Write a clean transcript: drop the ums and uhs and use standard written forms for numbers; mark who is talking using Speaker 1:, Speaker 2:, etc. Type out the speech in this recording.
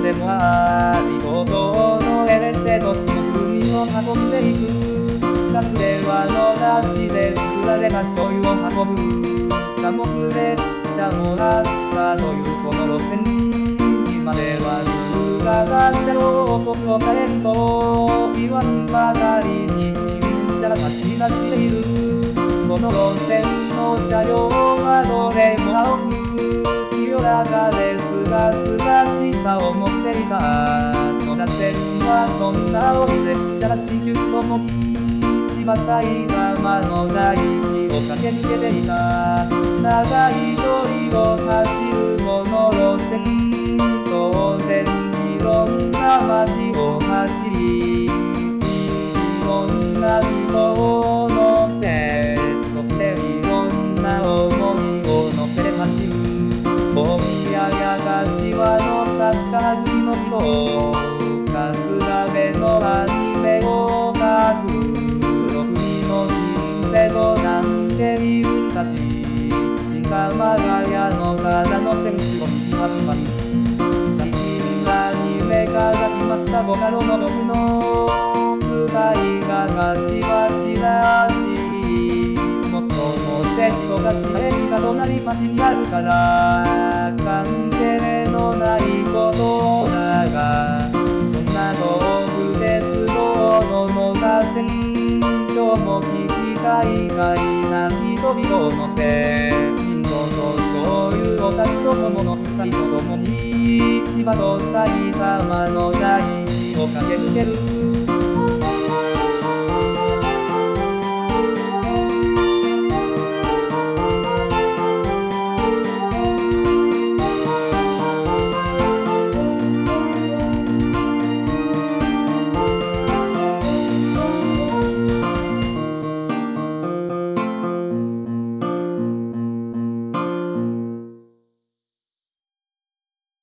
Speaker 1: でもありごとのエレセとしの海を運んでいく。ガスではの出しで作られた醤油を運ぶ。貨物列車もあったというこの路線。今では通型車両と呼ばれると言わんばかりに新車が走り出している。この路線の車両はどれも青く清らかですがすがしさを持っていた。野田線はそんな青い列車らしきともに千葉埼玉の大地を駆け抜けていた。長い距離を走るこの路線、当然いろんな街を走り、いろんな人を乗せ、そしていろんな想いを乗せて走る。大宮や柏のサッカー好きの人、春日部のアニメを描く、六里の金瀬戸なんていうたち、鹿間ヶ谷のただの選手を道はずまに。最近アニメ化が決まったボカロの曲の舞台が柏市らしい。もっともって人が市駅が隣町にあるから関係のないことだが、そんな東武鉄道の野田線、今日も聞きたいかいな人々を乗せ、インドと醤油を炊くと桃の臭いとともに千葉と埼玉の大地を駆け抜ける。